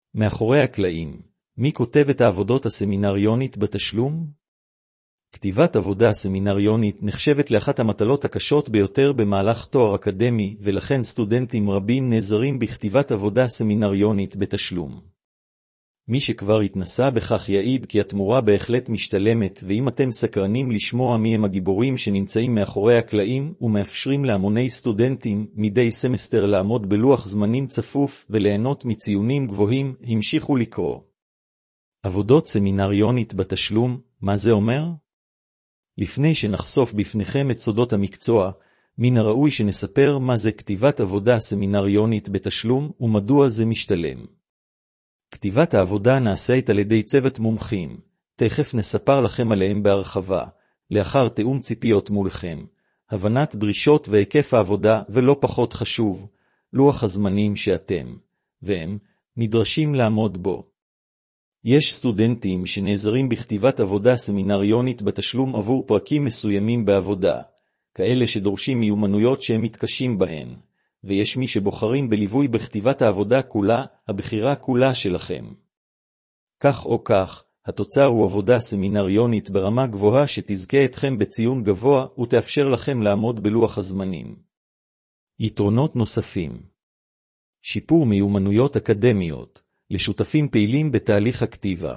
מאחורי הקלעים, מי כותב את העבודות הסמינריונית בתשלום? כתיבת עבודה סמינריונית נחשבת לאחת המטלות הקשות ביותר במהלך תואר אקדמי, ולכן סטודנטים רבים נעזרים בכתיבת עבודה סמינריונית בתשלום. מי שכבר התנסה בכך יעיד כי התמורה בהחלט משתלמת, ואם אתם סקרנים לשמוע מי הם הגיבורים שנמצאים מאחורי הקלעים ומאפשרים להמוני סטודנטים מדי סמסטר לעמוד בלוח זמנים צפוף וליהנות מציונים גבוהים, המשיכו לקרוא. עבודות סמינריונית בתשלום, מה זה אומר? לפני שנחשוף בפניכם את סודות המקצוע, מן הראוי שנספר מה זה כתיבת עבודה סמינריונית בתשלום ומדוע זה משתלם. כתיבת העבודה נעשית על ידי צוות מומחים, תכף נספר לכם עליהם בהרחבה, לאחר תאום ציפיות מולכם, הבנת דרישות והיקף העבודה ולא פחות חשוב, לוח הזמנים שאתם, והם, נדרשים לעמוד בו. יש סטודנטים שנעזרים בכתיבת עבודה סמינריונית בתשלום עבור פרקים מסוימים בעבודה, כאלה שדורשים מיומנויות שהם מתקשים בהן, ויש מי שבוחרים בליווי בכתיבת העבודה כולה, הבחירה כולה שלכם. כך או כך, התוצר הוא עבודה סמינריונית ברמה גבוהה שתזכה אתכם בציון גבוה ותאפשר לכם לעמוד בלוח הזמנים. יתרונות נוספים: שיפור מיומנויות אקדמיות, לשותפים פעילים בתהליך הכתיבה.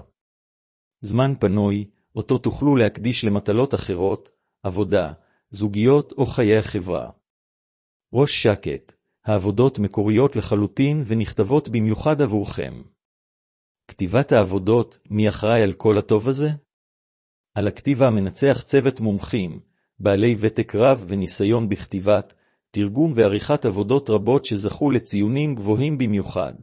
זמן פנוי, אותו תוכלו להקדיש למטלות אחרות, עבודה, זוגיות או חיי החברה. ראש שקט, העבודות מקוריות לחלוטין ונכתבות במיוחד עבורכם. כתיבת העבודות, מי אחראי על כל הטוב הזה? על הכתיבה מנצח צוות מומחים, בעלי ותק רב וניסיון בכתיבת, תרגום ועריכת עבודות רבות שזכו לציונים גבוהים במיוחד.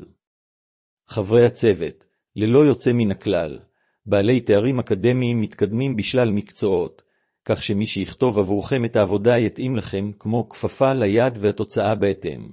חברי הצוות, ללא יוצא מן הכלל, בעלי תארים אקדמיים מתקדמים בשלל מקצועות, כך שמי שיכתוב עבורכם את העבודה יתאים לכם כמו כפפה ליד והתוצאה בהתאם.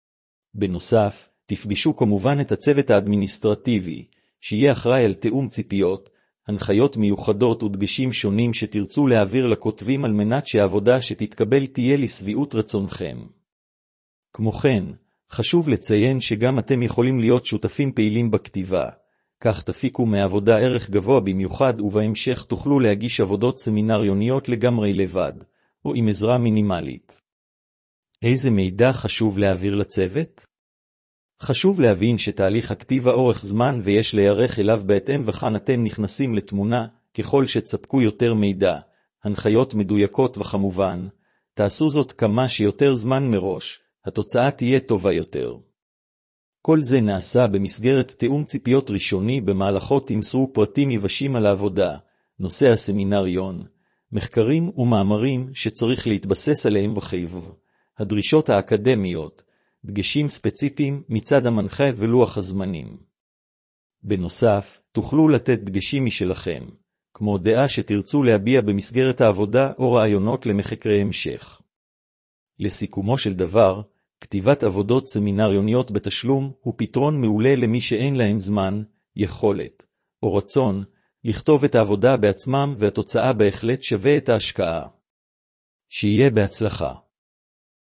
בנוסף, תפגשו כמובן את הצוות האדמיניסטרטיבי, שיהיה אחראי על תאום ציפיות, הנחיות מיוחדות ודגשים שונים שתרצו להעביר לכותבים על מנת שהעבודה שתתקבל תהיה לשביעות רצונכם. כמו כן, חשוב לציין שגם אתם יכולים להיות שותפים פעילים בכתיבה, כך תפיקו מהעבודה ערך גבוה במיוחד ובהמשך תוכלו להגיש עבודות סמינריוניות לגמרי לבד, או עם עזרה מינימלית. איזה מידע חשוב להעביר לצוות? חשוב להבין שתהליך הכתיבה אורך זמן ויש להיערך אליו בהתאם, וכאן אתם נכנסים לתמונה, ככל שתספקו יותר מידע, הנחיות מדויקות וכמובן, תעשו זאת כמה שיותר זמן מראש, התוצאה תהיה טובה יותר. כל זה נעשה במסגרת תאום ציפיות ראשוני, במהלכו תמסרו פרטים יבשים על העבודה, נושא הסמינריון, מחקרים ומאמרים שצריך להתבסס עליהם וחייב, הדרישות האקדמיות, דגשים ספציפיים מצד המנחה ולוח הזמנים. בנוסף, תוכלו לתת דגשים משלכם, כמו דעה שתרצו להביע במסגרת העבודה או רעיונות למחקרי המשך. לסיכומו של דבר, כתיבת עבודות סמינריוניות בתשלום הוא פתרון מעולה למי שאין להם זמן, יכולת או רצון לכתוב את העבודה בעצמם, והתוצאה בהחלט שווה את ההשקעה. שיהיה בהצלחה.